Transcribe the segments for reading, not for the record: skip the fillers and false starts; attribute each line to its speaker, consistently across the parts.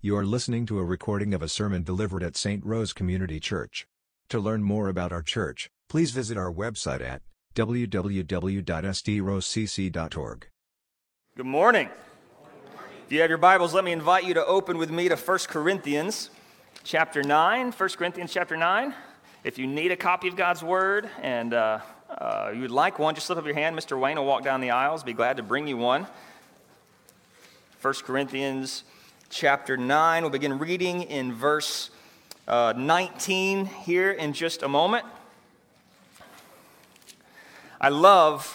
Speaker 1: You are listening to a recording of a sermon delivered at St. Rose Community Church. To learn more about our church, please visit our website at www.sdrosecc.org.
Speaker 2: Good morning. If you have your Bibles, let me invite you to open with me to 1 Corinthians chapter 9. 1 Corinthians chapter 9. If you need a copy of God's Word and you would like one, just slip up your hand. Mr. Wayne will walk down the aisles. Be glad to bring you one. 1 Corinthians chapter 9. We'll begin reading in verse 19 here in just a moment. I love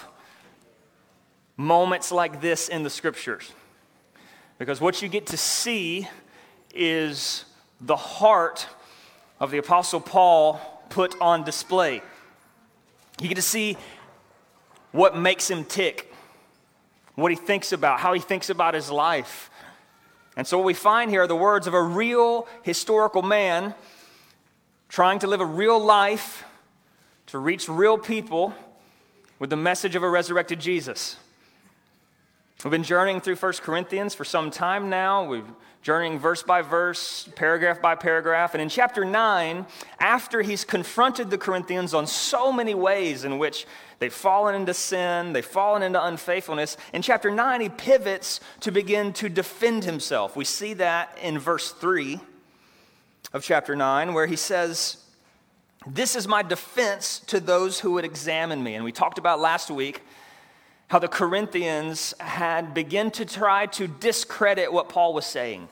Speaker 2: moments like this in the Scriptures because what you get to see is the heart of the Apostle Paul put on display. You get to see what makes him tick, what he thinks about, how he thinks about his life. And so what we find here are the words of a real historical man trying to live a real life to reach real people with the message of a resurrected Jesus. We've been journeying through 1 Corinthians for some time now. We've journeying verse by verse, paragraph by paragraph. And in chapter 9, after he's confronted the Corinthians on so many ways in which they've fallen into sin, they've fallen into unfaithfulness, in chapter 9 he pivots to begin to defend himself. We see that in verse 3 of chapter 9 where he says, "This is my defense to those who would examine me." And we talked about last week how the Corinthians had begun to try to discredit what Paul was saying.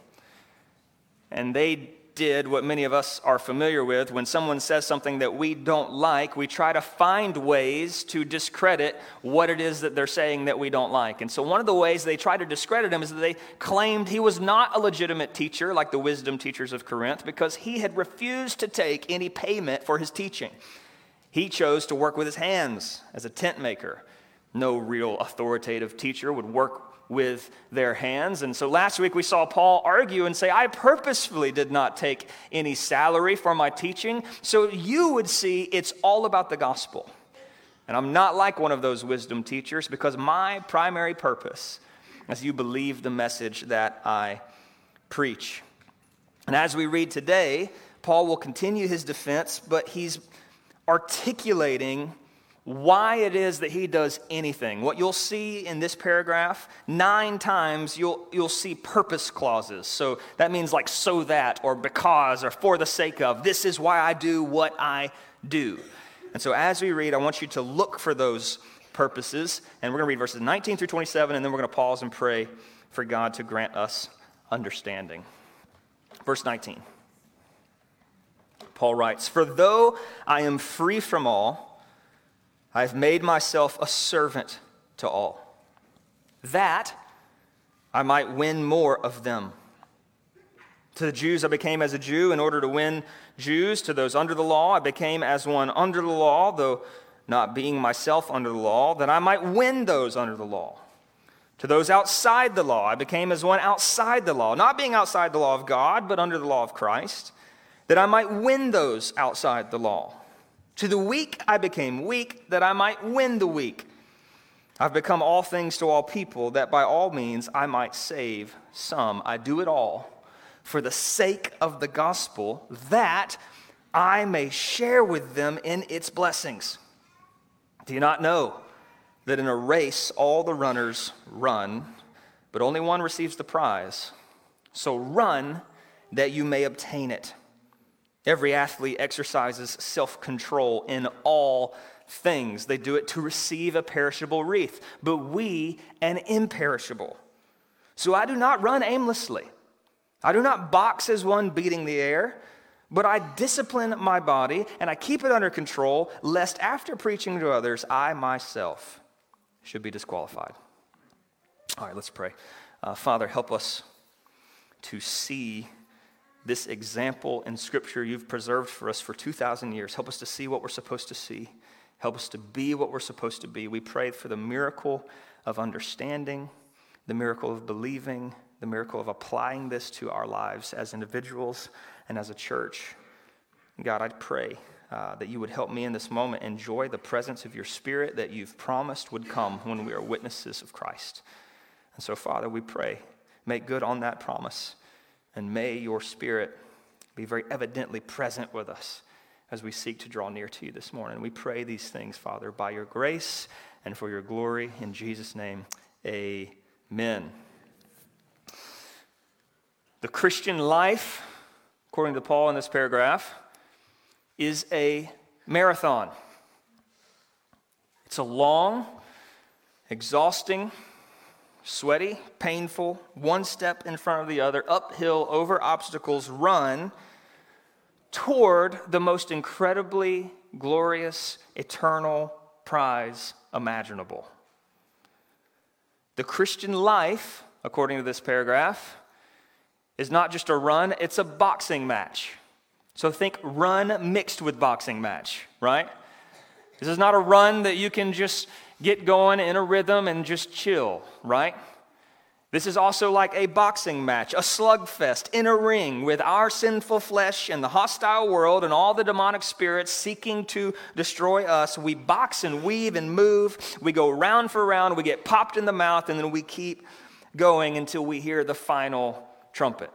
Speaker 2: And they did what many of us are familiar with. When someone says something that we don't like, we try to find ways to discredit what it is that they're saying that we don't like. And so one of the ways they tried to discredit him is that they claimed he was not a legitimate teacher like the wisdom teachers of Corinth because he had refused to take any payment for his teaching. He chose to work with his hands as a tent maker. No real authoritative teacher would work with their hands. And so last week we saw Paul argue and say, I purposefully did not take any salary for my teaching, so you would see it's all about the gospel. And I'm not like one of those wisdom teachers because my primary purpose is you believe the message that I preach. And as we read today, Paul will continue his defense, but he's articulating why it is that he does anything. What you'll see in this paragraph, 9 times you'll see purpose clauses. So that means like so that or because or for the sake of. This is why I do what I do. And so as we read, I want you to look for those purposes. And we're going to read verses 19 through 27, and then we're going to pause and pray for God to grant us understanding. Verse 19. Paul writes, "For though I am free from all, I have made myself a servant to all, that I might win more of them. To the Jews I became as a Jew in order to win Jews. To those under the law I became as one under the law, though not being myself under the law, that I might win those under the law. To those outside the law I became as one outside the law, not being outside the law of God, but under the law of Christ, that I might win those outside the law. To the weak I became weak, that I might win the weak. I've become all things to all people, that by all means I might save some. I do it all for the sake of the gospel, that I may share with them in its blessings. Do you not know that in a race all the runners run, but only one receives the prize? So run that you may obtain it. Every athlete exercises self-control in all things. They do it to receive a perishable wreath, but we an imperishable. So I do not run aimlessly. I do not box as one beating the air, but I discipline my body and I keep it under control, lest after preaching to others, I myself should be disqualified." All right, let's pray. Father, help us to see this example in Scripture you've preserved for us for 2,000 years. Help us to see what we're supposed to see. Help us to be what we're supposed to be. We pray for the miracle of understanding, the miracle of believing, the miracle of applying this to our lives as individuals and as a church. God, I pray that you would help me in this moment enjoy the presence of your Spirit that you've promised would come when we are witnesses of Christ. And so, Father, we pray, make good on that promise. And may your Spirit be very evidently present with us as we seek to draw near to you this morning. We pray these things, Father, by your grace and for your glory. In Jesus' name, amen. The Christian life, according to Paul in this paragraph, is a marathon. It's a long, exhausting, sweaty, painful, one step in front of the other, uphill, over obstacles, run toward the most incredibly glorious, eternal prize imaginable. The Christian life, according to this paragraph, is not just a run, it's a boxing match. So think run mixed with boxing match, right? This is not a run that you can just get going in a rhythm and just chill, right? This is also like a boxing match, a slugfest in a ring with our sinful flesh and the hostile world and all the demonic spirits seeking to destroy us. We box and weave and move. We go round for round. We get popped in the mouth, and then we keep going until we hear the final trumpet.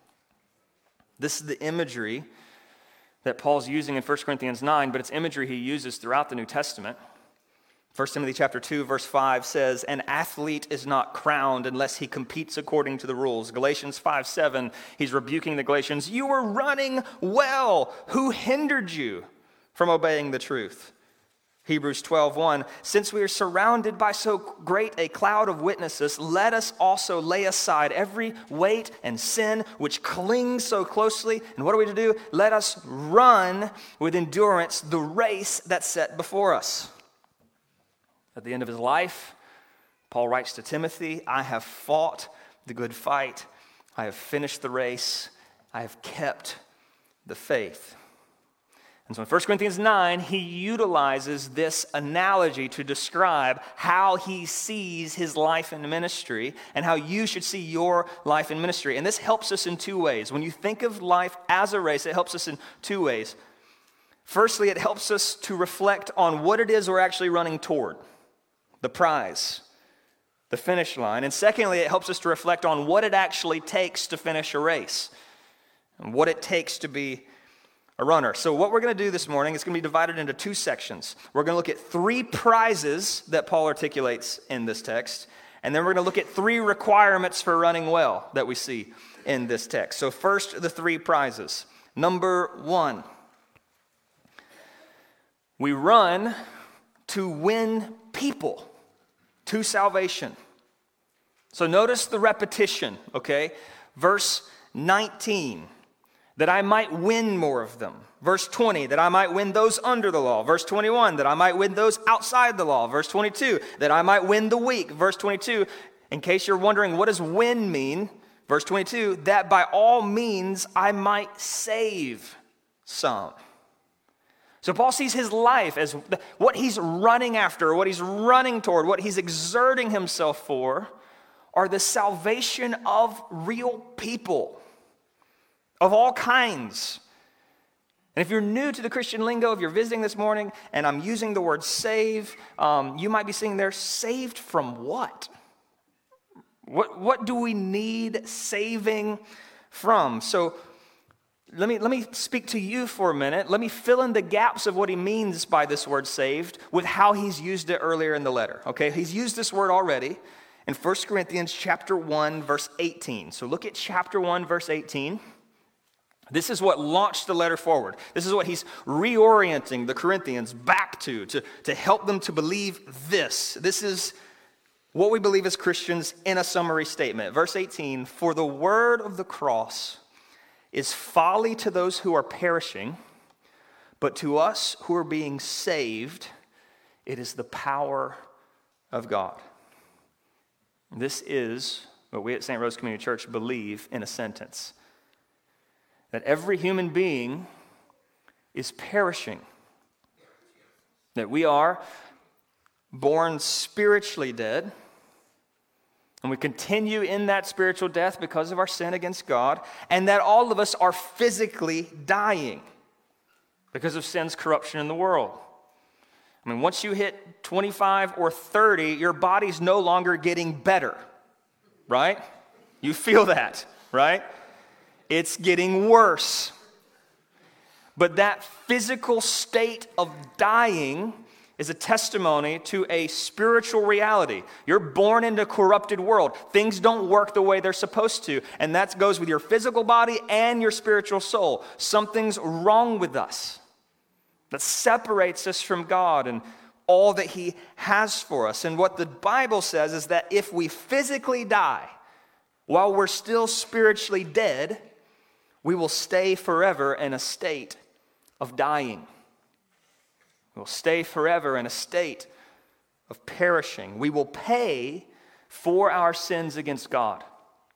Speaker 2: This is the imagery that Paul's using in 1 Corinthians 9, but it's imagery he uses throughout the New Testament. 1 Timothy chapter 2, verse 5 says, "An athlete is not crowned unless he competes according to the rules." Galatians 5:7, he's rebuking the Galatians. "You were running well. Who hindered you from obeying the truth?" Hebrews 12:1, "Since we are surrounded by so great a cloud of witnesses, let us also lay aside every weight and sin which clings so closely." And what are we to do? Let us run with endurance the race that's set before us. At the end of his life, Paul writes to Timothy, "I have fought the good fight. I have finished the race. I have kept the faith." And so in 1 Corinthians 9, he utilizes this analogy to describe how he sees his life in ministry and how you should see your life in ministry. And this helps us in two ways. When you think of life as a race, it helps us in two ways. Firstly, it helps us to reflect on what it is we're actually running toward, the prize, the finish line. And secondly, it helps us to reflect on what it actually takes to finish a race and what it takes to be a runner. So what we're going to do this morning is going to be divided into two sections. We're going to look at three prizes that Paul articulates in this text, and then we're going to look at three requirements for running well that we see in this text. So first, the three prizes. Number one, we run to win people to salvation. So notice the repetition, okay? Verse 19. That I might win more of them. Verse 20, that I might win those under the law. Verse 21, that I might win those outside the law. Verse 22, that I might win the weak. Verse 22, in case you're wondering what does win mean, verse 22, that by all means I might save some. So Paul sees his life as what he's running after, what he's running toward, what he's exerting himself for are the salvation of real people. Of all kinds. And if you're new to the Christian lingo, if you're visiting this morning and I'm using the word save, you might be saying there, saved from what? What do we need saving from? So let me speak to you for a minute. Let me fill in the gaps of what he means by this word saved with how he's used it earlier in the letter. Okay, he's used this word already in 1 Corinthians chapter 1, verse 18. So look at chapter 1, verse 18. This is what launched the letter forward. This is what he's reorienting the Corinthians back to help them to believe this. This is what we believe as Christians in a summary statement. Verse 18, "For the word of the cross is folly to those who are perishing, but to us who are being saved, it is the power of God." This is what we at St. Rose Community Church believe in a sentence. That every human being is perishing. That we are born spiritually dead, and we continue in that spiritual death because of our sin against God, and that all of us are physically dying because of sin's corruption in the world. I mean, once you hit 25 or 30, your body's no longer getting better, right? You feel that, right? It's getting worse. But that physical state of dying is a testimony to a spiritual reality. You're born into a corrupted world. Things don't work the way they're supposed to. And that goes with your physical body and your spiritual soul. Something's wrong with us that separates us from God and all that He has for us. And what the Bible says is that if we physically die while we're still spiritually dead, we will stay forever in a state of dying. We'll stay forever in a state of perishing. We will pay for our sins against God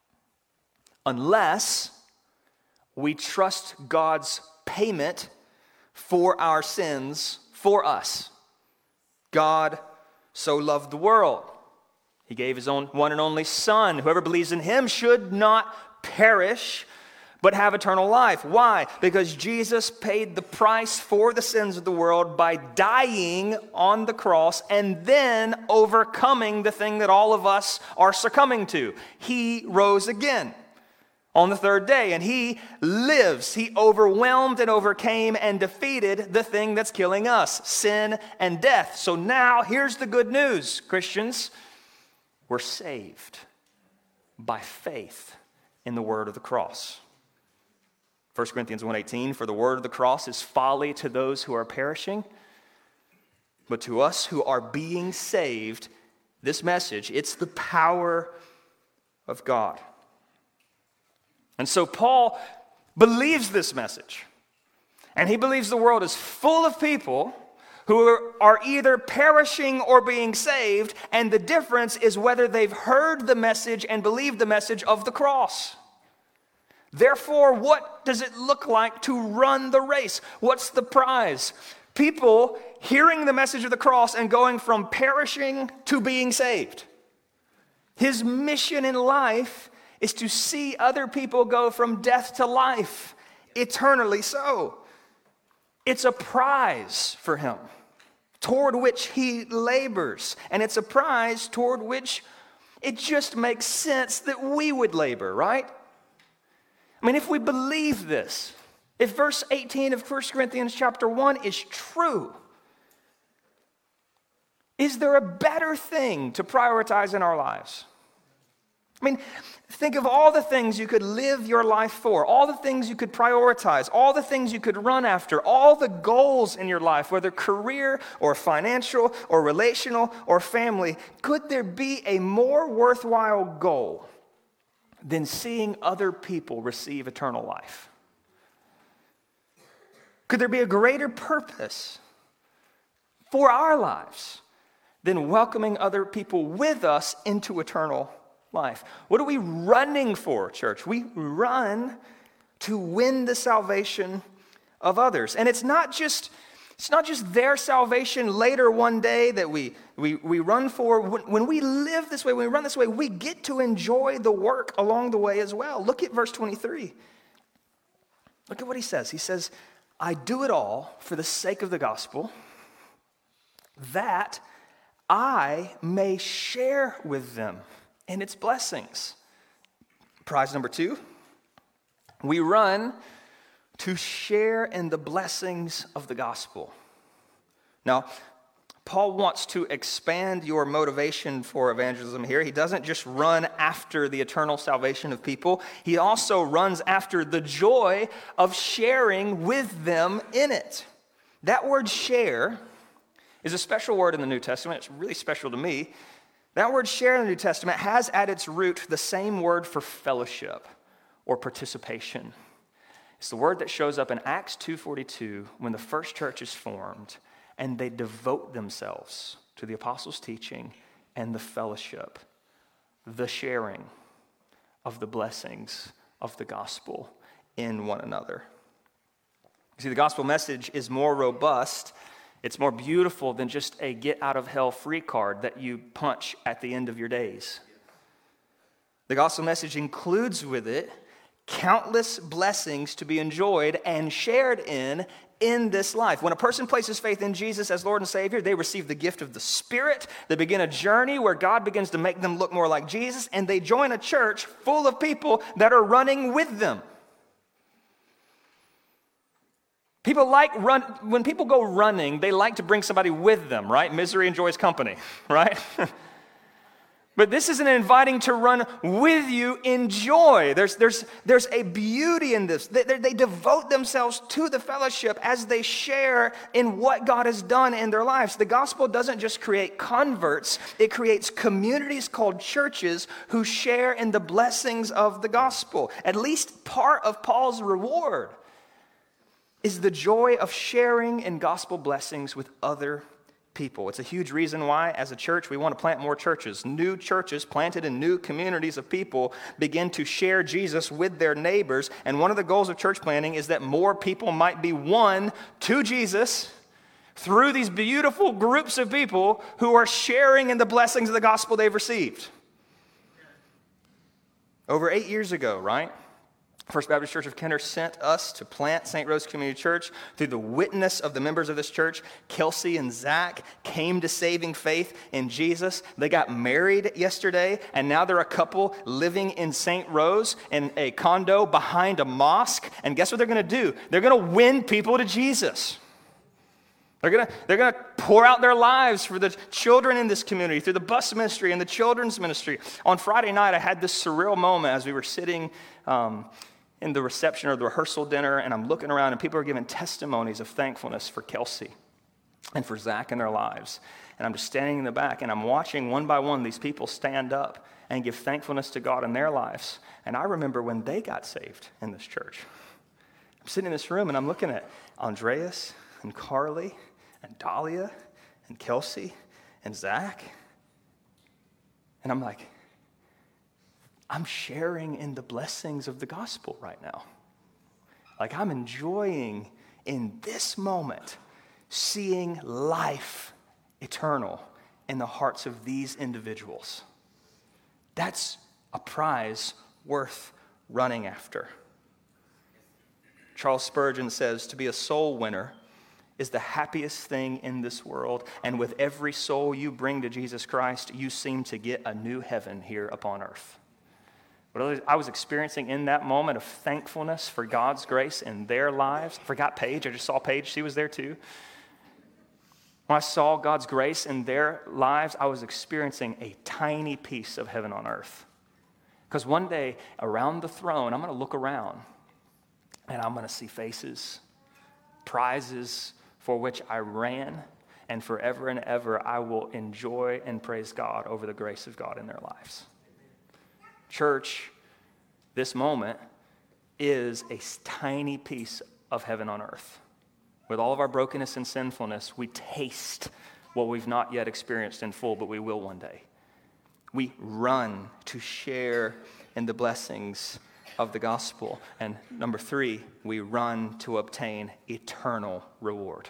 Speaker 2: unless we trust God's payment for our sins for us. God so loved the world. He gave His own one and only Son. Whoever believes in Him should not perish, but have eternal life. Why? Because Jesus paid the price for the sins of the world by dying on the cross and then overcoming the thing that all of us are succumbing to. He rose again on the third day, and He lives. He overwhelmed and overcame and defeated the thing that's killing us, sin and death. So now, here's the good news, Christians. We're saved by faith in the word of the cross. 1 Corinthians 1:18, for the word of the cross is folly to those who are perishing, but to us who are being saved, this message, it's the power of God. And so Paul believes this message, and he believes the world is full of people who are either perishing or being saved, and the difference is whether they've heard the message and believed the message of the cross. Therefore, what does it look like to run the race? What's the prize? People hearing the message of the cross and going from perishing to being saved. His mission in life is to see other people go from death to life, eternally so. It's a prize for him, toward which he labors. And it's a prize toward which it just makes sense that we would labor, right? I mean, if we believe this, if verse 18 of 1 Corinthians chapter 1 is true, is there a better thing to prioritize in our lives? I mean, think of all the things you could live your life for, all the things you could prioritize, all the things you could run after, all the goals in your life, whether career or financial or relational or family. Could there be a more worthwhile goal than seeing other people receive eternal life? Could there be a greater purpose for our lives than welcoming other people with us into eternal life? What are we running for, church? We run to win the salvation of others. And it's not just their salvation later one day that we run for. When we live this way, when we run this way, we get to enjoy the work along the way as well. Look at verse 23. Look at what he says. He says, I do it all for the sake of the gospel, that I may share with them in its blessings. Prize number 2, we run to share in the blessings of the gospel. Now, Paul wants to expand your motivation for evangelism here. He doesn't just run after the eternal salvation of people. He also runs after the joy of sharing with them in it. That word share is a special word in the New Testament. It's really special to me. That word share in the New Testament has at its root the same word for fellowship or participation. It's the word that shows up in Acts 2:42 when the first church is formed and they devote themselves to the apostles' teaching and the fellowship, the sharing of the blessings of the gospel in one another. You see, the gospel message is more robust. It's more beautiful than just a get-out-of-hell-free card that you punch at the end of your days. The gospel message includes with it countless blessings to be enjoyed and shared in this life. When a person places faith in Jesus as Lord and Savior, they receive the gift of the Spirit. They begin a journey where God begins to make them look more like Jesus, and they join a church full of people that are running with them. When people go running, they like to bring somebody with them, right? Misery enjoys company, right? But this isn't inviting to run with you in joy. There's a beauty in this. They devote themselves to the fellowship as they share in what God has done in their lives. The gospel doesn't just create converts, it creates communities called churches who share in the blessings of the gospel. At least part of Paul's reward is the joy of sharing in gospel blessings with other people. It's a huge reason why, as a church, we want to plant more churches. New churches planted in new communities of people begin to share Jesus with their neighbors. And one of the goals of church planting is that more people might be won to Jesus through these beautiful groups of people who are sharing in the blessings of the gospel they've received. Over 8 years ago, right? First Baptist Church of Kenner sent us to plant St. Rose Community Church. Through the witness of the members of this church, Kelsey and Zach came to saving faith in Jesus. They got married yesterday, and now they're a couple living in St. Rose in a condo behind a mosque. And guess what they're going to do? They're going to win people to Jesus. They're going to pour out their lives for the children in this community through the bus ministry and the children's ministry. On Friday night, I had this surreal moment as we were sitting in the reception or the rehearsal dinner, and I'm looking around, and people are giving testimonies of thankfulness for Kelsey and for Zach in their lives. And I'm just standing in the back, and I'm watching one by one these people stand up and give thankfulness to God in their lives. And I remember when they got saved in this church. I'm sitting in this room, and I'm looking at Andreas and Carly and Dahlia and Kelsey and Zach. And I'm like, I'm sharing in the blessings of the gospel right now. Like, I'm enjoying in this moment seeing life eternal in the hearts of these individuals. That's a prize worth running after. Charles Spurgeon says, to be a soul winner is the happiest thing in this world, and with every soul you bring to Jesus Christ, you seem to get a new heaven here upon earth. What I was experiencing in that moment of thankfulness for God's grace in their lives. I forgot Paige. I just saw Paige. She was there too. When I saw God's grace in their lives, I was experiencing a tiny piece of heaven on earth. Because one day, around the throne, I'm going to look around, and I'm going to see faces, prizes for which I ran, and forever and ever I will enjoy and praise God over the grace of God in their lives. Church, this moment is a tiny piece of heaven on earth. With all of our brokenness and sinfulness, we taste what we've not yet experienced in full, but we will one day. We run to share in the blessings of the gospel. And number 3, we run to obtain eternal reward.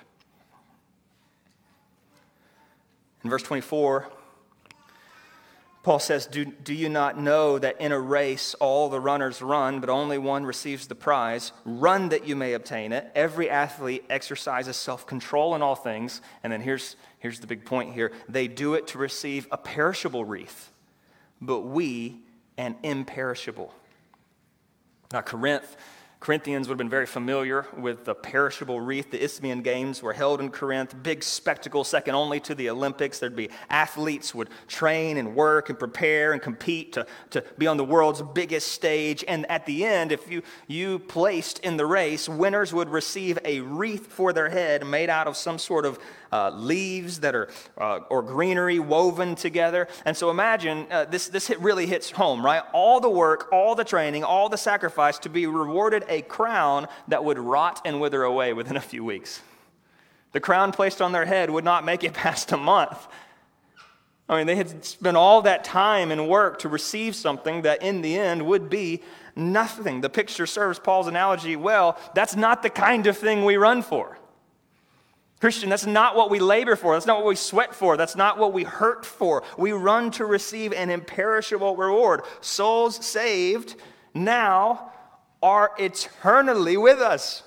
Speaker 2: In verse 24, Paul says, do you not know that in a race all the runners run, but only one receives the prize? Run that you may obtain it. Every athlete exercises self-control in all things. And then here's the big point here. They do it to receive a perishable wreath, but we an imperishable. Now, Corinthians would have been very familiar with the perishable wreath. The Isthmian Games were held in Corinth, big spectacle, second only to the Olympics. There'd be athletes would train and work and prepare and compete to be on the world's biggest stage. And at the end, if you placed in the race, winners would receive a wreath for their head made out of some sort of leaves that are or greenery woven together. And so imagine this really hits home, right? All the work, all the training, all the sacrifice to be rewarded a crown that would rot and wither away within a few weeks. The crown placed on their head would not make it past a month. I mean, they had spent all that time and work to receive something that in the end would be nothing. The picture serves Paul's analogy well. That's not the kind of thing we run for. Christian, that's not what we labor for. That's not what we sweat for. That's not what we hurt for. We run to receive an imperishable reward. Souls saved now are eternally with us.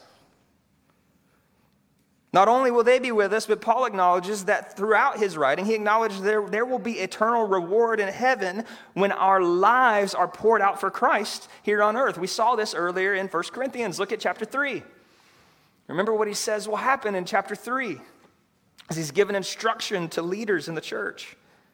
Speaker 2: Not only will they be with us, but Paul acknowledges that throughout his writing, he acknowledges there will be eternal reward in heaven when our lives are poured out for Christ here on earth. We saw this earlier in 1 Corinthians. Look at chapter 3. Remember what he says will happen in chapter 3 as he's given instruction to leaders in the church.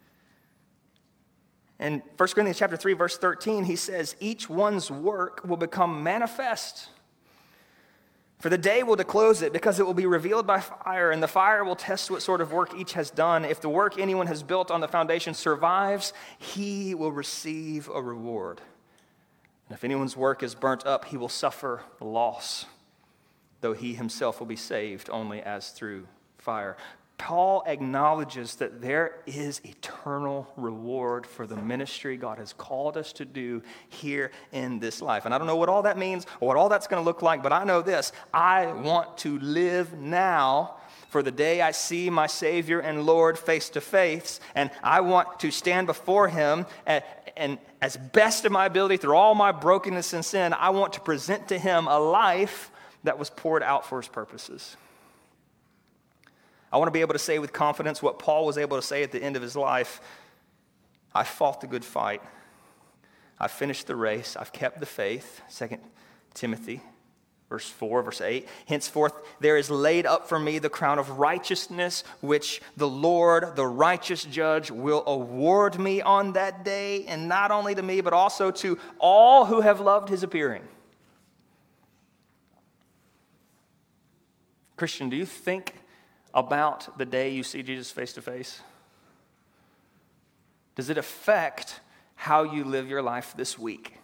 Speaker 2: In 1 Corinthians chapter 3, verse 13, he says, each one's work will become manifest. For the day will disclose it, because it will be revealed by fire, and the fire will test what sort of work each has done. If the work anyone has built on the foundation survives, he will receive a reward. And if anyone's work is burnt up, he will suffer loss, though he himself will be saved only as through fire. Paul acknowledges that there is eternal reward for the ministry God has called us to do here in this life. And I don't know what all that means or what all that's going to look like, but I know this. I want to live now for the day I see my Savior and Lord face to face, and I want to stand before Him and as best of my ability, through all my brokenness and sin, I want to present to Him a life that was poured out for His purposes. I want to be able to say with confidence what Paul was able to say at the end of his life. I fought the good fight. I finished the race. I've kept the faith. 2 Timothy verse 4, verse 8. Henceforth there is laid up for me the crown of righteousness, which the Lord, the righteous judge, will award me on that day, and not only to me, but also to all who have loved His appearing. Christian, do you think about the day you see Jesus face to face? Does it affect how you live your life this week?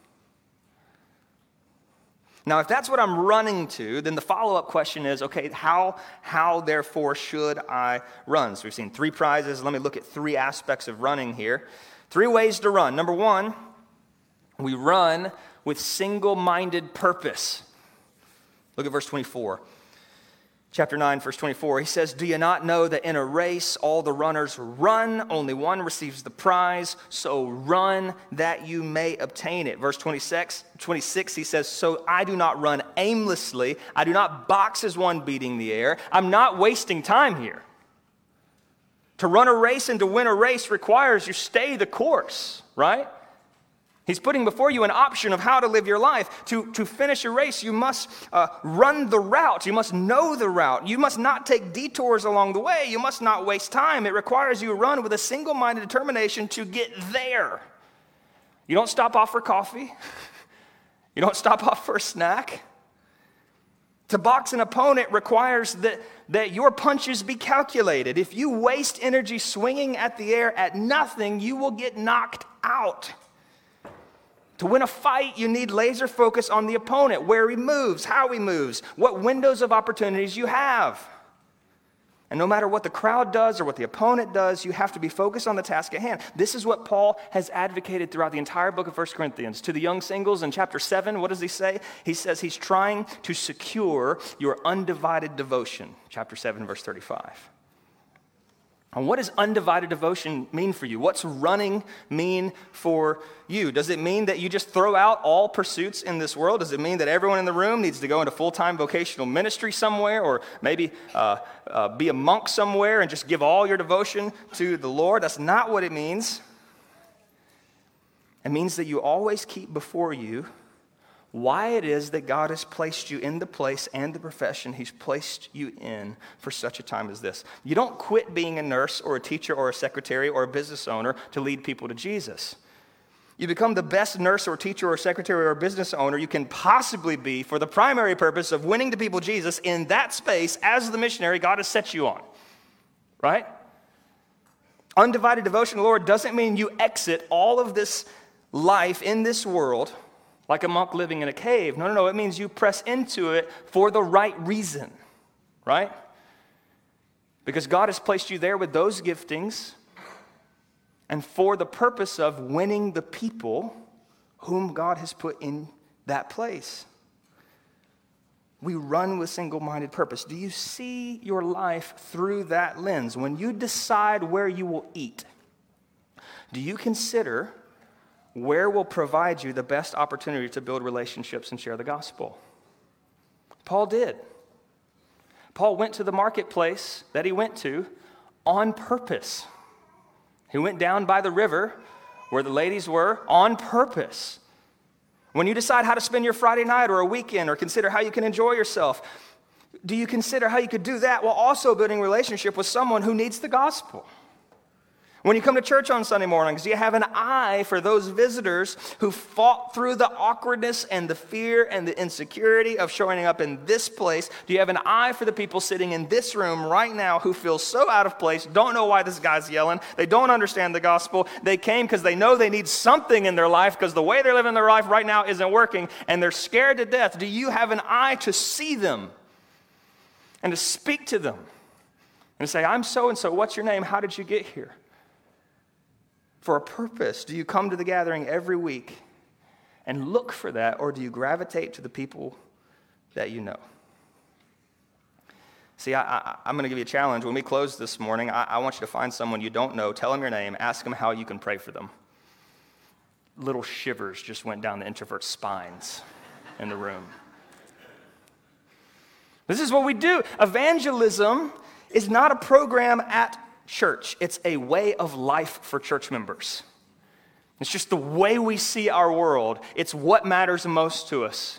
Speaker 2: Now, if that's what I'm running to, then the follow-up question is, okay, how therefore should I run? So we've seen 3 prizes. Let me look at 3 aspects of running here. 3 ways to run. Number 1, we run with single-minded purpose. Look at verse 24. Chapter 9, verse 24, he says, do you not know that in a race all the runners run, only one receives the prize, so run that you may obtain it. Verse 26, he says, so I do not run aimlessly, I do not box as one beating the air, I'm not wasting time here. To run a race and to win a race requires you stay the course, right? He's putting before you an option of how to live your life. To finish a race, you must run the route. You must know the route. You must not take detours along the way. You must not waste time. It requires you to run with a single-minded determination to get there. You don't stop off for coffee. You don't stop off for a snack. To box an opponent requires that your punches be calculated. If you waste energy swinging at the air at nothing, you will get knocked out. To win a fight, you need laser focus on the opponent, where he moves, how he moves, what windows of opportunities you have. And no matter what the crowd does or what the opponent does, you have to be focused on the task at hand. This is what Paul has advocated throughout the entire book of 1 Corinthians. To the young singles in chapter 7, what does he say? He says he's trying to secure your undivided devotion. Chapter 7, verse 35. And what does undivided devotion mean for you? What's running mean for you? Does it mean that you just throw out all pursuits in this world? Does it mean that everyone in the room needs to go into full-time vocational ministry somewhere, or maybe be a monk somewhere and just give all your devotion to the Lord? That's not what it means. It means that you always keep before you why it is that God has placed you in the place and the profession He's placed you in for such a time as this. You don't quit being a nurse or a teacher or a secretary or a business owner to lead people to Jesus. You become the best nurse or teacher or secretary or business owner you can possibly be for the primary purpose of winning to people Jesus in that space as the missionary God has set you on, right? Undivided devotion to the Lord doesn't mean you exit all of this life in this world like a monk living in a cave. No. It means you press into it for the right reason, right? Because God has placed you there with those giftings and for the purpose of winning the people whom God has put in that place. We run with single-minded purpose. Do you see your life through that lens? When you decide where you will eat, do you consider where will provide you the best opportunity to build relationships and share the gospel? Paul did. Paul went to the marketplace that he went to on purpose. He went down by the river where the ladies were on purpose. When you decide how to spend your Friday night or a weekend or consider how you can enjoy yourself, Do you consider how you could do that while also building a relationship with someone who needs the gospel? When you come to church on Sunday mornings, do you have an eye for those visitors who fought through the awkwardness and the fear and the insecurity of showing up in this place? Do you have an eye for the people sitting in this room right now who feel so out of place, don't know why this guy's yelling, they don't understand the gospel, they came because they know they need something in their life because the way they're living their life right now isn't working, and they're scared to death? Do you have an eye to see them and to speak to them and to say, I'm so-and-so, what's your name, how did you get here? For a purpose. Do you come to the gathering every week and look for that, or do you gravitate to the people that you know? See, I'm going to give you a challenge. When we close this morning, I want you to find someone you don't know, tell them your name, ask them how you can pray for them. Little shivers just went down the introvert's spines in the room. This is what we do. Evangelism is not a program at church. It's a way of life for church members. It's just the way we see our world. It's what matters most to us.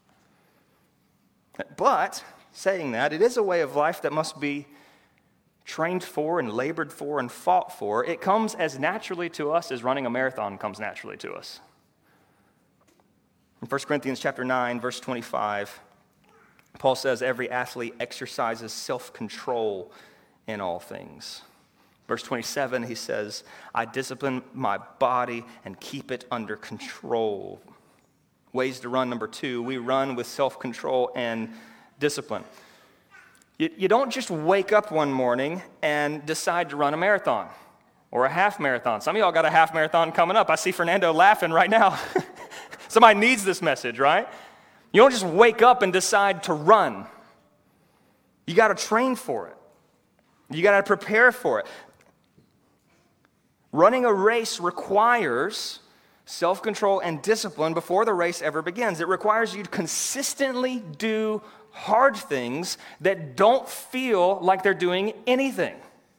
Speaker 2: But, saying that, it is a way of life that must be trained for and labored for and fought for. It comes as naturally to us as running a marathon comes naturally to us. In 1 Corinthians chapter 9, verse 25, Paul says, every athlete exercises self-control in all things. Verse 27, he says, I discipline my body and keep it under control. Ways to run, number 2, we run with self-control and discipline. You don't just wake up one morning and decide to run a marathon or a half marathon. Some of y'all got a half marathon coming up. I see Fernando laughing right now. Somebody needs this message, right? You don't just wake up and decide to run. You got to train for it. You got to prepare for it. Running a race requires self-control and discipline before the race ever begins. It requires you to consistently do hard things that don't feel like they're doing anything.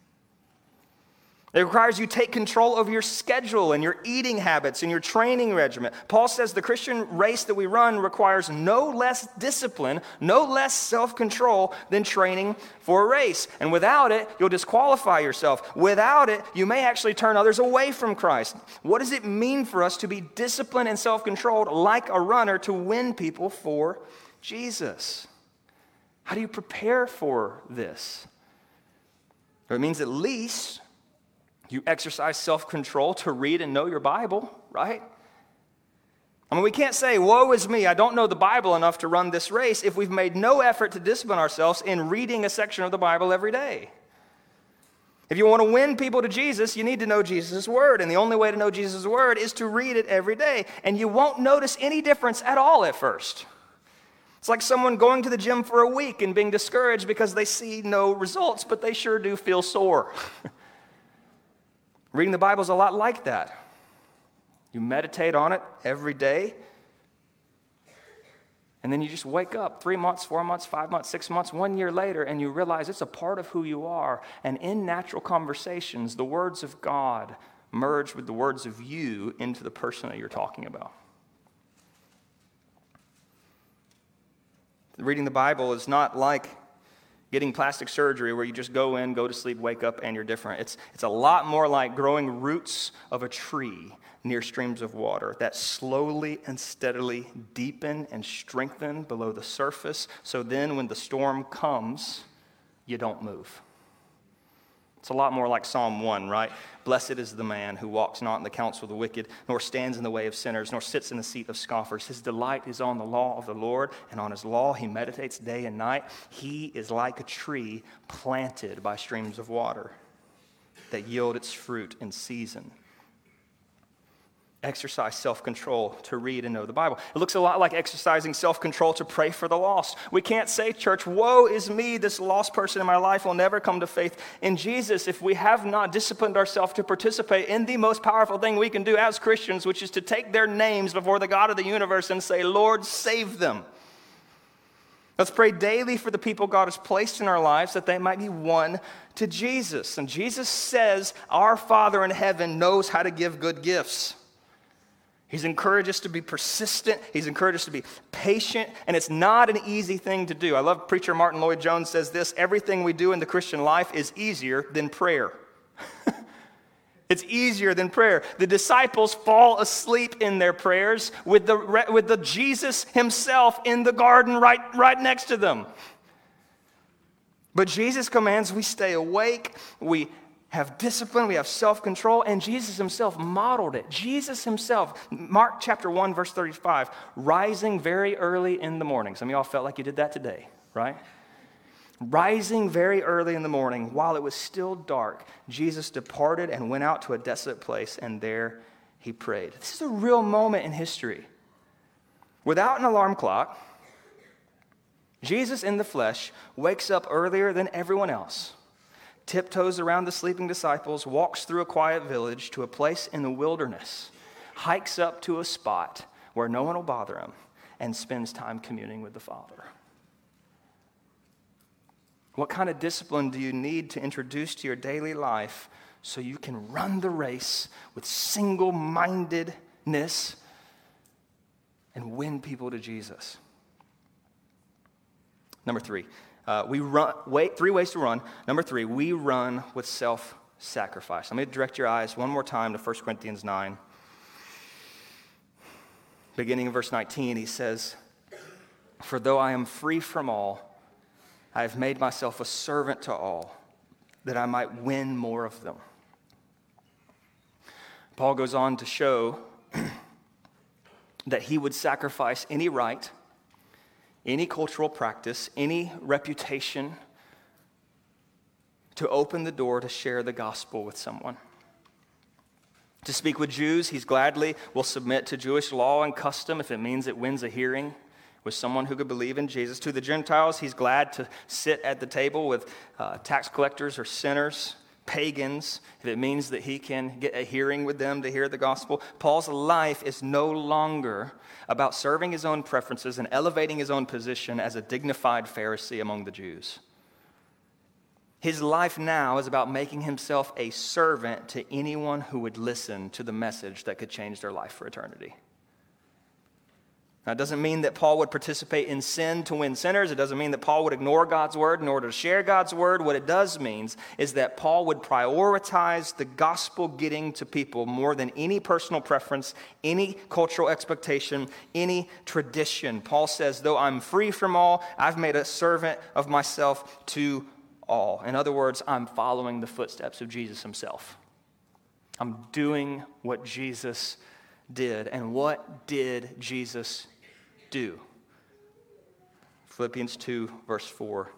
Speaker 2: It requires you take control of your schedule and your eating habits and your training regimen. Paul says the Christian race that we run requires no less discipline, no less self-control than training for a race. And without it, you'll disqualify yourself. Without it, you may actually turn others away from Christ. What does it mean for us to be disciplined and self-controlled like a runner to win people for Jesus? How do you prepare for this? It means at least you exercise self-control to read and know your Bible, right? I mean, we can't say, woe is me, I don't know the Bible enough to run this race if we've made no effort to discipline ourselves in reading a section of the Bible every day. If you want to win people to Jesus, you need to know Jesus' Word, and the only way to know Jesus' Word is to read it every day, and you won't notice any difference at all at first. It's like someone going to the gym for a week and being discouraged because they see no results, but they sure do feel sore. Reading the Bible is a lot like that. You meditate on it every day, and then you just wake up 3 months, 4 months, 5 months, 6 months, 1 year later, and you realize it's a part of who you are. And in natural conversations, the words of God merge with the words of you into the person that you're talking about. Reading the Bible is not like getting plastic surgery where you just go in, go to sleep, wake up, and you're different. It's a lot more like growing roots of a tree near streams of water that slowly and steadily deepen and strengthen below the surface, so then when the storm comes, you don't move. It's a lot more like Psalm 1, right? Blessed is the man who walks not in the counsel of the wicked, nor stands in the way of sinners, nor sits in the seat of scoffers. His delight is on the law of the Lord, and on his law he meditates day and night. He is like a tree planted by streams of water that yield its fruit in season. Exercise self-control to read and know the Bible. It looks a lot like exercising self-control to pray for the lost. We can't say, church, woe is me, this lost person in my life will never come to faith in Jesus if we have not disciplined ourselves to participate in the most powerful thing we can do as Christians, which is to take their names before the God of the universe and say, Lord, save them. Let's pray daily for the people God has placed in our lives that they might be won to Jesus. And Jesus says our Father in heaven knows how to give good gifts. He's encouraged us to be persistent. He's encouraged us to be patient, and it's not an easy thing to do. I love preacher Martin Lloyd-Jones says this: everything we do in the Christian life is easier than prayer. It's easier than prayer. The disciples fall asleep in their prayers with the Jesus himself in the garden right next to them. But Jesus commands we stay awake, we have discipline, we have self-control, and Jesus himself modeled it. Jesus himself, Mark chapter 1, verse 35, rising very early in the morning. Some of y'all felt like you did that today, right? Rising very early in the morning, while it was still dark, Jesus departed and went out to a desolate place, and there he prayed. This is a real moment in history. Without an alarm clock, Jesus in the flesh wakes up earlier than everyone else, tiptoes around the sleeping disciples, walks through a quiet village to a place in the wilderness, hikes up to a spot where no one will bother him, and spends time communing with the Father. What kind of discipline do you need to introduce to your daily life so you can run the race with single-mindedness and win people to Jesus? Number three, three ways to run. Number three, we run with self-sacrifice. Let me direct your eyes one more time to 1 Corinthians 9. Beginning in verse 19, he says, "For though I am free from all, I have made myself a servant to all, that I might win more of them." Paul goes on to show that he would sacrifice any right, any cultural practice, any reputation to open the door to share the gospel with someone. To speak with Jews, he's gladly will submit to Jewish law and custom if it means it wins a hearing with someone who could believe in Jesus. To the Gentiles, he's glad to sit at the table with tax collectors or sinners, pagans, if it means that he can get a hearing with them to hear the gospel. Paul's life is no longer about serving his own preferences and elevating his own position as a dignified Pharisee among the Jews. His life now is about making himself a servant to anyone who would listen to the message that could change their life for eternity. Now, it doesn't mean that Paul would participate in sin to win sinners. It doesn't mean that Paul would ignore God's word in order to share God's word. What it does mean is that Paul would prioritize the gospel getting to people more than any personal preference, any cultural expectation, any tradition. Paul says, though I'm free from all, I've made a servant of myself to all. In other words, I'm following the footsteps of Jesus himself. I'm doing what Jesus did. And what did Jesus do? Philippians 2, verse 4.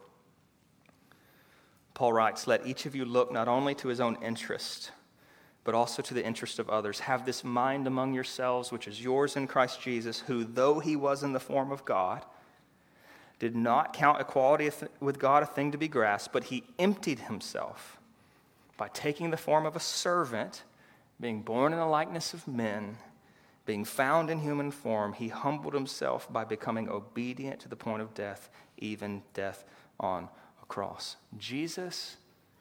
Speaker 2: Paul writes, "Let each of you look not only to his own interest, but also to the interest of others. Have this mind among yourselves, which is yours in Christ Jesus, who, though he was in the form of God, did not count equality with God a thing to be grasped, but he emptied himself by taking the form of a servant, being born in the likeness of men, being found in human form, he humbled himself by becoming obedient to the point of death, even death on a cross." Jesus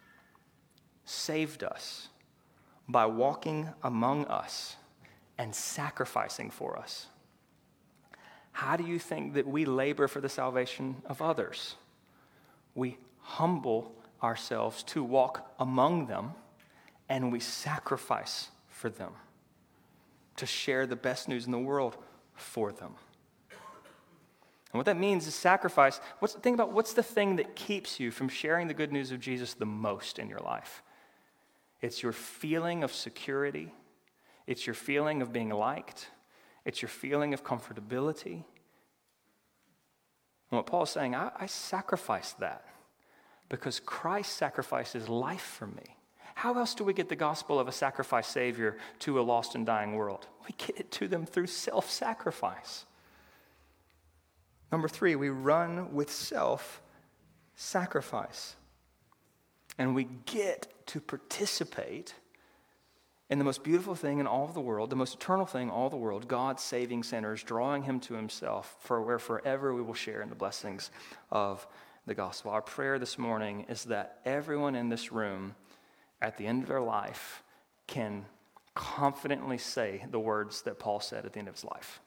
Speaker 2: saved us by walking among us and sacrificing for us. How do you think that we labor for the salvation of others? We humble ourselves to walk among them, and we sacrifice for them, to share the best news in the world for them. And what that means is sacrifice. Think about what's the thing that keeps you from sharing the good news of Jesus the most in your life? It's your feeling of security. It's your feeling of being liked. It's your feeling of comfortability. And what Paul's saying, I sacrifice that because Christ sacrificed his life for me. How else do we get the gospel of a sacrificed Savior to a lost and dying world? We get it to them through self-sacrifice. Number three, we run with self-sacrifice. And we get to participate in the most beautiful thing in all of the world, the most eternal thing in all the world, God saving sinners, drawing him to himself, for where forever we will share in the blessings of the gospel. Our prayer this morning is that everyone in this room, at the end of their life, can confidently say the words that Paul said at the end of his life.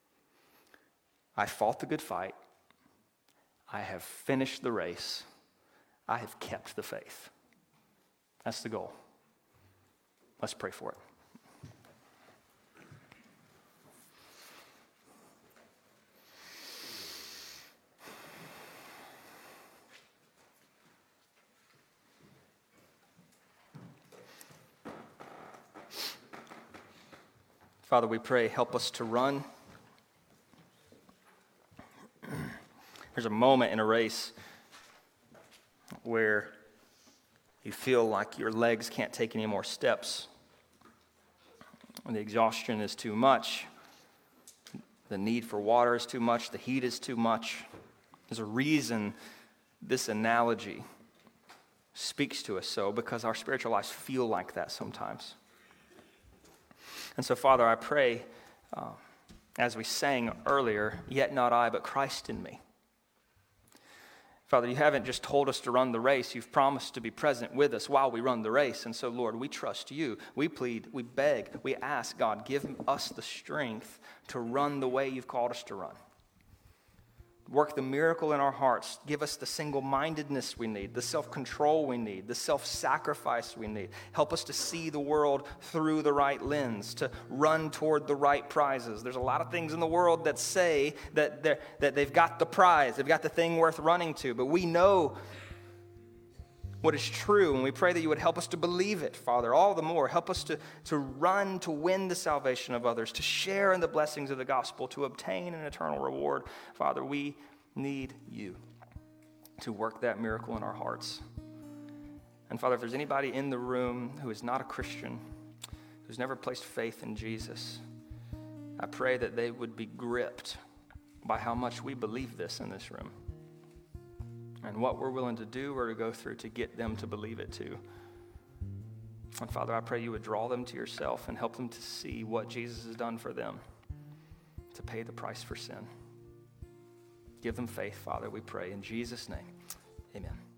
Speaker 2: I fought the good fight. I have finished the race. I have kept the faith. That's the goal. Let's pray for it. Father, we pray, help us to run. There's a moment in a race where you feel like your legs can't take any more steps. The exhaustion is too much. The need for water is too much. The heat is too much. There's a reason this analogy speaks to us so, because our spiritual lives feel like that sometimes. And so, Father, I pray, as we sang earlier, yet not I, but Christ in me. Father, you haven't just told us to run the race. You've promised to be present with us while we run the race. And so, Lord, we trust you. We plead, we beg, we ask, God, give us the strength to run the way you've called us to run. Work the miracle in our hearts. Give us the single-mindedness we need, the self-control we need, the self-sacrifice we need. Help us to see the world through the right lens, to run toward the right prizes. There's a lot of things in the world that say that they've got the prize, they've got the thing worth running to, but we know what is true, and we pray that you would help us to believe it, Father, all the more. Help us to run to win the salvation of others, to share in the blessings of the gospel, to obtain an eternal reward. Father, we need you to work that miracle in our hearts. And Father, if there's anybody in the room who is not a Christian, who's never placed faith in Jesus, I pray that they would be gripped by how much we believe this in this room, and what we're willing to do or to go through to get them to believe it too. And Father, I pray you would draw them to yourself and help them to see what Jesus has done for them, to pay the price for sin. Give them faith, Father, we pray in Jesus' name. Amen.